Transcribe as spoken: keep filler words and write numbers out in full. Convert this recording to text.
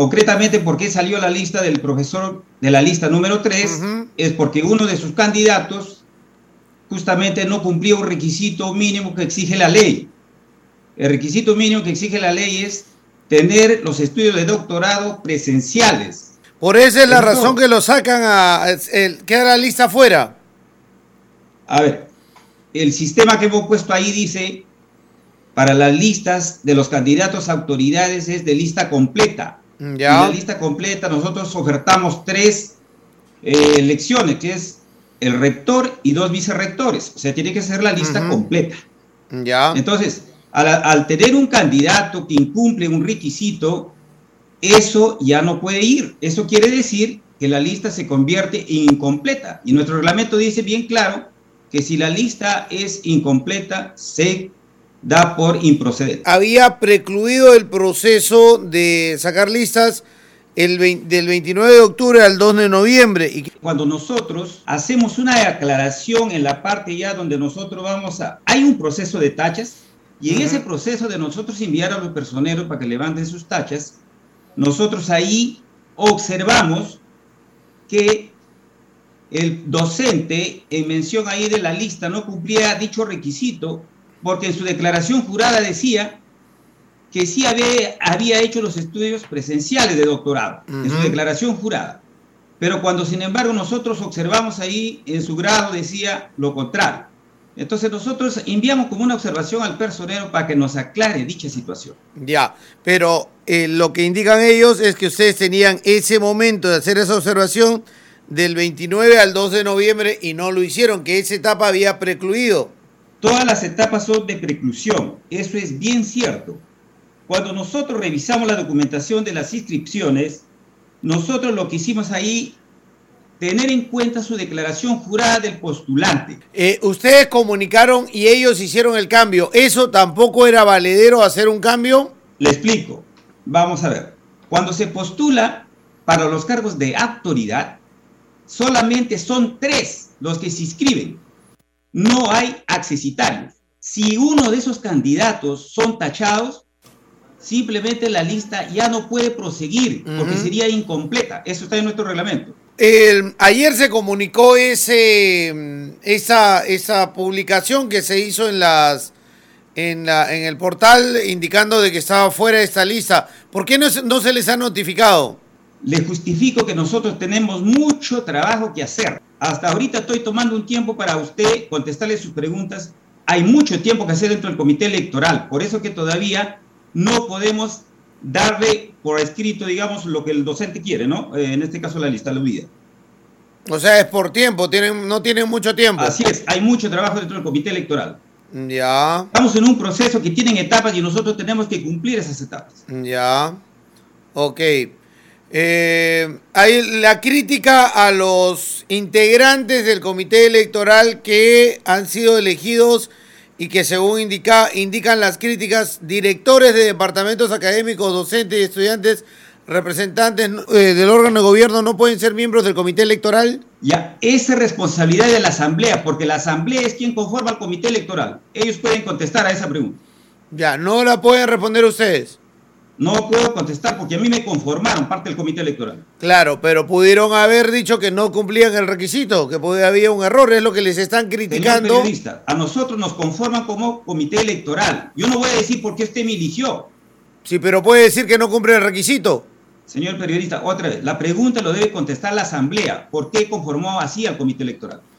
concretamente, ¿por qué salió la lista del profesor de la lista número tres? Uh-huh. Es porque uno de sus candidatos justamente no cumplía un requisito mínimo que exige la ley. El requisito mínimo que exige la ley es tener los estudios de doctorado presenciales. Por esa es la Entonces, razón que lo sacan a... El, queda la lista fuera. A ver, el sistema que hemos puesto ahí dice, para las listas de los candidatos a autoridades es de lista completa. Ya. Y la lista completa nosotros ofertamos tres eh, elecciones, que es el rector y dos vicerrectores. O sea, tiene que ser la lista uh-huh. completa. Ya. Entonces, al, al tener un candidato que incumple un requisito, eso ya no puede ir. Eso quiere decir que la lista se convierte en incompleta. Y nuestro reglamento dice bien claro que si la lista es incompleta, se da por improcedente. Había precluido el proceso de sacar listas el veinte, del veintinueve de octubre al dos de noviembre. Y cuando nosotros hacemos una aclaración en la parte ya donde nosotros vamos a... Hay un proceso de tachas y en uh-huh. ese proceso de nosotros enviar a los personeros para que levanten sus tachas, nosotros ahí observamos que el docente en mención ahí de la lista no cumplía dicho requisito porque en su declaración jurada decía que sí había, había hecho los estudios presenciales de doctorado, uh-huh. en su declaración jurada. Pero cuando, sin embargo, nosotros observamos ahí, en su grado decía lo contrario. Entonces nosotros enviamos como una observación al personero para que nos aclare dicha situación. Ya, pero eh, lo que indican ellos es que ustedes tenían ese momento de hacer esa observación del veintinueve al dos de noviembre y no lo hicieron, que esa etapa había precluido. Todas las etapas son de preclusión, eso es bien cierto. Cuando nosotros revisamos la documentación de las inscripciones, nosotros lo que hicimos ahí, tener en cuenta su declaración jurada del postulante. Eh, ustedes comunicaron y ellos hicieron el cambio. ¿Eso tampoco era valedero hacer un cambio? Le explico. Vamos a ver. Cuando se postula para los cargos de autoridad, solamente son tres los que se inscriben. No hay accesitarios. Si uno de esos candidatos son tachados, simplemente la lista ya no puede proseguir porque uh-huh. sería incompleta. Eso está en nuestro reglamento. El, ayer se comunicó ese, esa, esa publicación que se hizo en, las, en, la, en el portal indicando de que estaba fuera de esta lista. ¿Por qué no, no se les ha notificado? Le justifico que nosotros tenemos mucho trabajo que hacer. Hasta ahorita estoy tomando un tiempo para usted contestarle sus preguntas. Hay mucho tiempo que hacer dentro del comité electoral. Por eso que todavía no podemos darle por escrito, digamos, lo que el docente quiere, ¿no? Eh, en este caso la lista aludida. O sea, es por tiempo, tienen, no tienen mucho tiempo. Así es, hay mucho trabajo dentro del comité electoral. Ya. Estamos en un proceso que tienen etapas y nosotros tenemos que cumplir esas etapas. Ya. Ok. Eh, hay la crítica a los integrantes del comité electoral que han sido elegidos y que según indica, indican las críticas, directores de departamentos académicos, docentes y estudiantes, representantes eh, del órgano de gobierno no pueden ser miembros del comité electoral. Ya, esa es responsabilidad de la asamblea, porque la asamblea es quien conforma el comité electoral. Ellos pueden contestar a esa pregunta. Ya, no la pueden responder ustedes. No puedo contestar porque a mí me conformaron parte del comité electoral. Claro, pero pudieron haber dicho que no cumplían el requisito, que había un error, es lo que les están criticando. Señor periodista, a nosotros nos conforman como comité electoral. Yo no voy a decir por qué usted me eligió. Sí, pero puede decir que no cumple el requisito. Señor periodista, otra vez, la pregunta lo debe contestar la asamblea. ¿Por qué conformó así al comité electoral?